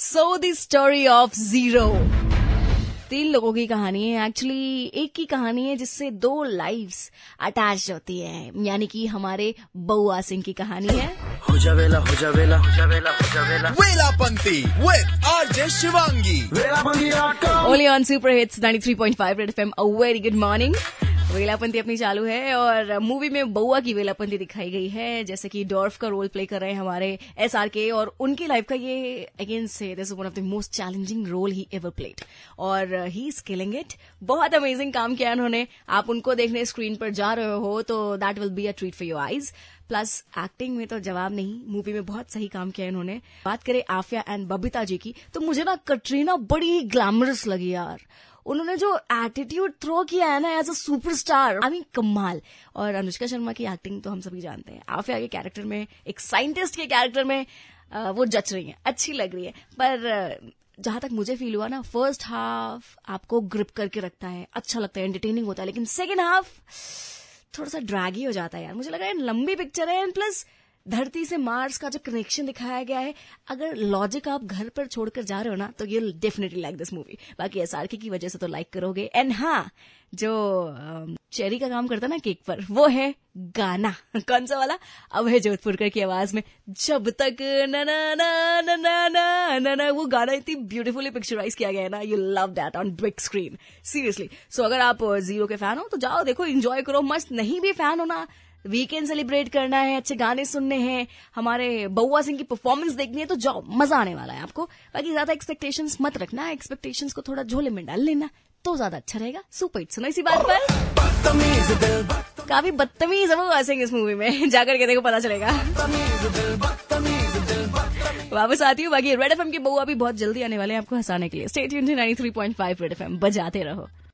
So the story of zero. 3 लोगों की कहानी है। एक्चुअली एक की कहानी है जिससे 2 लाइव्स अटैच होती है, यानी कि हमारे बउआ सिंह की कहानी है। हो जा वेला हो जा वेला हो जा वेला हो जा वेला वेलापंती with RJ Shivangi only on super hits 93.5 red FM. A very good morning. वेलापंती अपनी चालू है और मूवी में बउआ की वेलापंती दिखाई गई है, जैसे कि डॉर्फ का रोल प्ले कर रहे हैं हमारे SRK, और उनकी लाइफ का ये अगेन से this is one of the most challenging role he ever played और ही इज किलिंग इट। बहुत अमेजिंग काम किया उन्होंने। आप उनको देखने स्क्रीन पर जा रहे हो तो that will be a treat for your eyes. Plus acting में तो जवाब नहीं, मूवी में बहुत सही काम किया इन्होंने। बात करें आफिया एंड बबीता जी की, तो मुझे ना कटरीना बड़ी ग्लैमरस लगी यार। उन्होंने जो एटीट्यूड थ्रो किया है ना as a superstar, I mean कमाल। और अनुष्का शर्मा की एक्टिंग तो हम सभी जानते हैं। आफिया के कैरेक्टर में, एक साइंटिस्ट के कैरेक्टर में वो जच रही है, अच्छी लग रही है। पर जहां तक मुझे फील हुआ ना, फर्स्ट हाफ आपको ग्रिप करके रखता है, अच्छा लगता है, एंटरटेनिंग होता है, लेकिन सेकेंड हाफ थोड़ा सा ड्रैगी हो जाता है यार। मुझे लगा है लंबी पिक्चर है, एंड प्लस धरती से मार्स का जो कनेक्शन दिखाया गया है, अगर लॉजिक आप घर पर छोड़कर जा रहे हो ना तो you will definitely like this movie. बाकी SRK की वजह से तो लाइक करोगे। एंड हाँ, जो चेरी का काम करता है ना केक पर, वो है गाना। कौन सा वाला? अब है जोधपुरकर की आवाज में, जब तक ना ना ना ना ना ना ना ना। वो गाना इतनी ब्यूटीफुली पिक्चराइज किया गया है ना, you love that on big screen, seriously. So अगर आप जीरो के फैन हो तो जाओ देखो, एंजॉय करो, मस्त। नहीं भी फैन हो ना, वीकेंड सेलिब्रेट करना है, अच्छे गाने सुनने हैं, हमारे बउआ सिंह की परफॉर्मेंस देखनी है, तो जाओ, मजा आने वाला है आपको। बाकी ज्यादा एक्सपेक्टेशंस मत रखना, एक्सपेक्टेशंस को थोड़ा झोले में डाल लेना तो ज्यादा अच्छा रहेगा। सुपर हिट सुनो इसी बात पर। काफी बदतमीज है बउआ सिंह इस मूवी में, जाकर के देखो पता चलेगा। वापस आती हूँ। बाकी रेड एफएम के बउआ भी बहुत जल्दी आने वाले हैं आपको हंसाने के लिए। Stay tuned to 93.5 red FM, बजाते रहो।